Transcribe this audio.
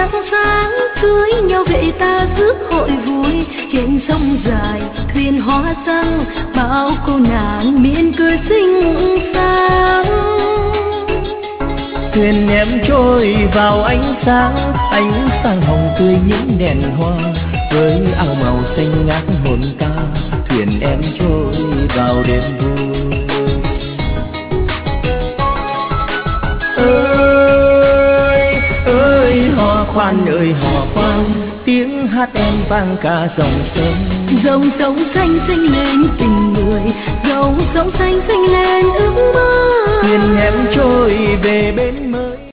trăng sáng cưới nhau về ta rước hội vui. Trên sông dài thuyền hoa răng, bao cô nàng miên cười xinh xắn. Thuyền em trôi vào ánh sáng hồng tươi những đèn hoa, với áo màu xanh ngát hồn ta. Thuyền em trôi vào đêm vui. Ơi hò khoan ơi hò khoan, tiếng hát em vang cả dòng sông. Dòng sông xanh xanh lên tình người, dòng sông xanh xanh lên ước mơ. Thuyền em trôi về bên mới.